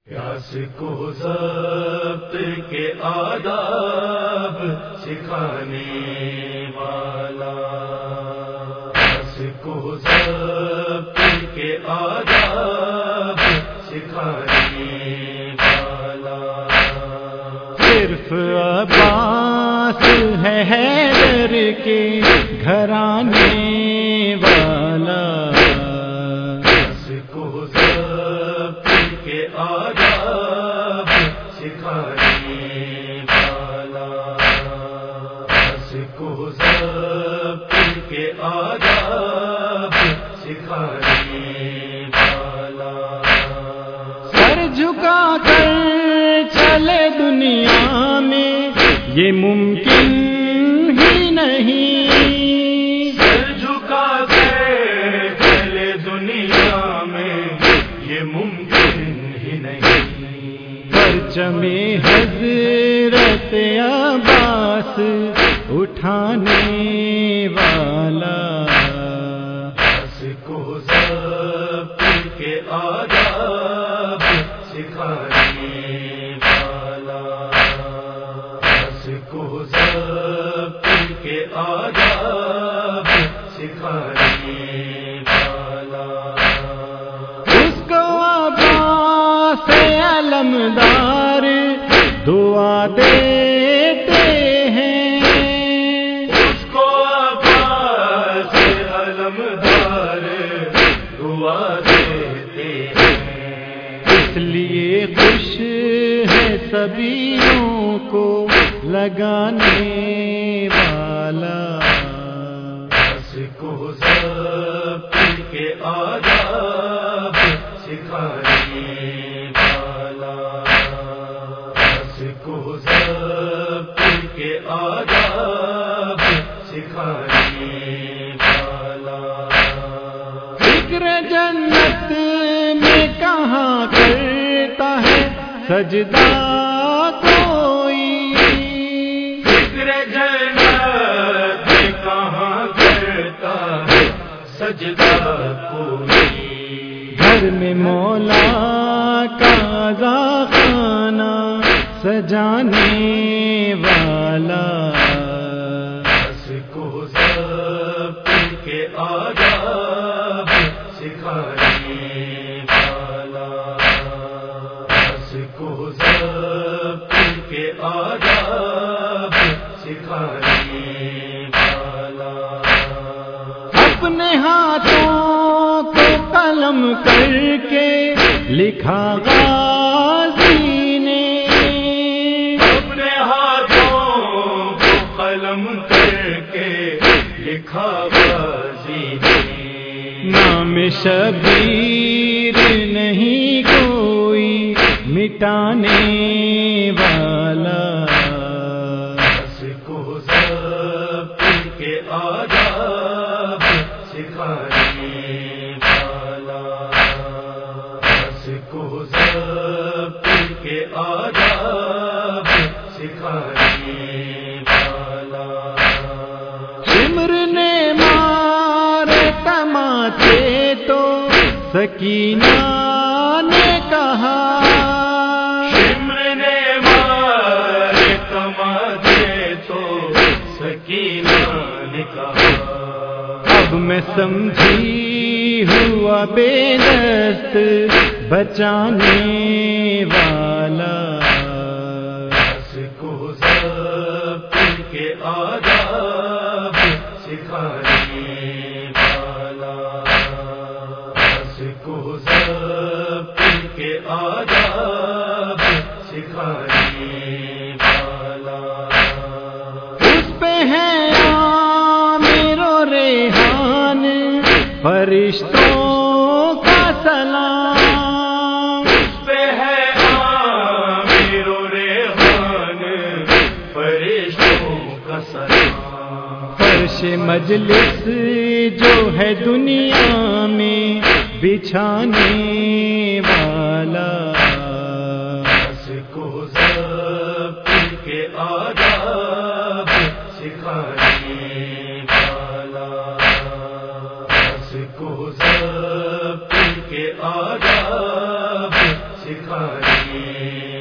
پیاس کو ضبط کے آداب سکھانے والا، پیاس کو ضبط کے آداب سکھانے والا، صرف عباس ہے حیدر کے گھرانے والا، پیاس کو ضبط کے آداب سکھانے والا، پیاس کو ضبط کے آداب سکھانے والا، سر جھکا کر چلے دنیا میں یہ ممکن ہی نہیں، سر جھکا کر چلے دنیا میں یہ ممکن ہی نہیں، پرچم حضرت عباس اٹھانے والا، پیاس کو ضبط کے آداب سکھانے والا، پیاس کو ضبط کے آداب سکھانے والا، اس کو عباس علمدار دعا دیتے ہیں، اس کو عباس علمدار دعا دیتے ہیں، اس لیے خوش ہے سبیوں کو لگانے والا، پیاس کو ضبط کے آداب سکھانے والا، پیاس کو ضبط کے آداب سکھانے والا، فکر جنت میں کہاں کرتا ہے سجدہ کوئی، فکر جنت کہاں کرتا ہے سجدہ کوئی، گھر میں مولا کا خانہ سجانے والا، پیاس کو ضبط کے آداب سکھانے والا، پیاس کو ضبط کے آداب سکھانے والا، اپنے ہاتھوں کو قلم کر کے لکھا غازی نے، اپنے ہاتھوں کو قلم کر کے لکھا غازی نے، نام شبیر نہیں کوئی مٹانے والا، پیاس کو ضبط کے آداب سکھانے والا، پیاس کو ضبط کے آداب سکھانے والا، شمر نے مار تماچے تو سکینہ نے کہا، شمر نے مار تماچے تو سکینہ نے کہا، اب میں سمجھی ہوا بے دست بچانے والا، پیاس کو ضبط کے آداب سکھانے والا، پیاس کو ضبط کے آداب سکھانے والا، اس پہ ہے عامر و ریحان فرشتوں کا سلام، اس پہ ہے عامر و ریحان فرشتوں کا سلام، فرش مجلس جو ہے دنیا میں بچھانے والا، پیاس کو ضبط کے آداب سکھانے والا، پیاس کو ضبط کے آداب سکھانے सिखाने